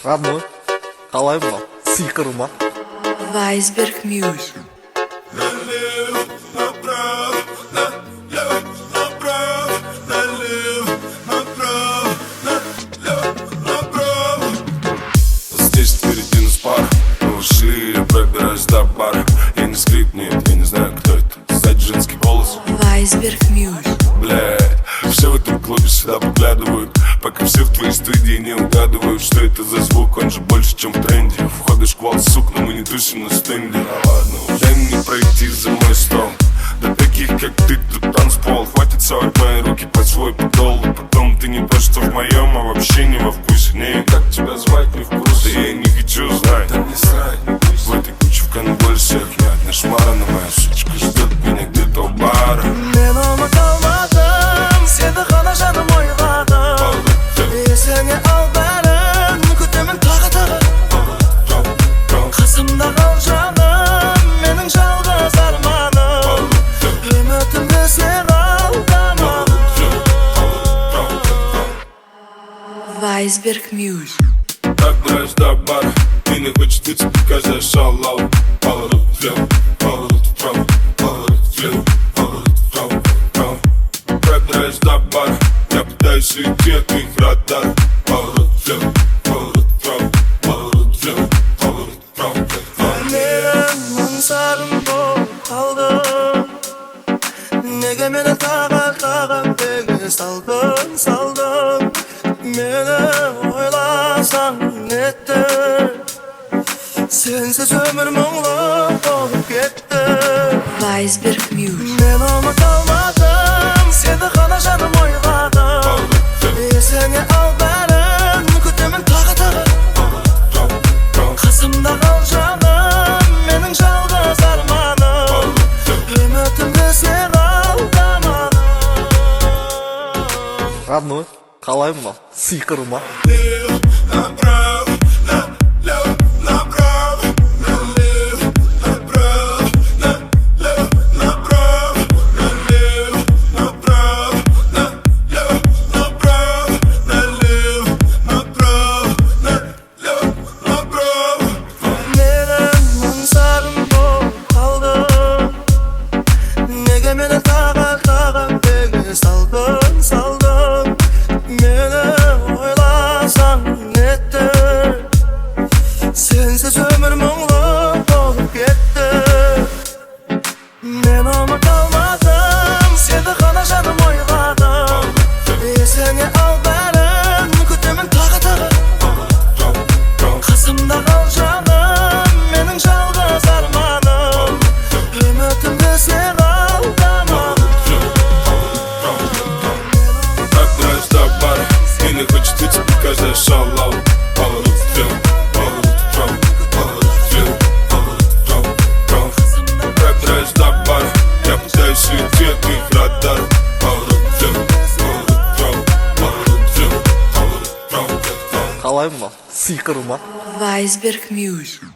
Родной, қалай мынау? Сиқыр ма? Weisberg Music. Здесь впереди нас пара, мы ушли, я пробираюсь до бара. Я не скрип, нет, я не знаю, кто это. Сзади женский голос. Weisberg Music. Блядь, все в этом клубе сюда поглядывают, пока все в твоей студии не угадывают, что это за звук, он же больше, чем в тренде. Входы шквал, сук, но мы не тусим на стенде. А ладно, дай мне пройти за мой стол. Для таких, как ты, тут танцпол. Хватит совать мои руки под свой подол. Потом ты не просто в моем, а вообще не во вкусе. Не, как тебя звать, не в курсе. Да я не хочу знать, да не срать. В этой куче в конвульсиях я одна шмара, но моя сучка ждет меня где-то у бара. Men unutalmadım, seni kana canım oyladım. Seni al benim, kütümün tağı tağı. Kasımda kal canım, menin жалғыз armanım. Ümitimde sen al damağım. Weisberg Music. Так нравится до бара, и не хочет идти, каждая шалава. Поворот влево, поворот вправо, поворот влево, поворот вправо, вправо. Так нравится до бара, я пытаюсь уйти от их радаров. Поворот влево, поворот вправо, поворот влево, поворот вправо, вправо. Benim ansarım bol kaldı. Nege meni tağa beni saldın. Meni oylasan etti. Sensiz ömür muğlu olup gitti. Weisberg Music. Men unutalmadım, seni kana canım oyladım. Seni al benim, kütümün tağı tağı. Kasımda kal canım, menin жалғыз armanım. Ümitimde sen al damağım. Родной, қалай мынау? Сиқыр ма? Направо, налево, направо, налево, направо, налево, направо, налево, направо, налево, направо, налево, направо, налево, направо. Benim ansarım bol kaldı. Nege meni tağa beni saldın. Meni oylasan etti. Sensiz ömür muğlu olup gitti. Men unutalmadım, seni kana canım oyladım. Seni al benim, kütümün tağı tağı. Kasımda kal canım, menin жалғыз armanım. Ümitimde sen al damağım. Так нравится до бара, и не хочет идти, каждая шалава. Поворот влево, поворот вправо, поворот влево, поворот вправо, вправо. Так нравится до бара, я пытаюсь уйти от их радаров. Поворот влево, поворот вправо, поворот влево, поворот вправо, вправо. Қалай мынау? Сиқыр ма? Weisberg Music.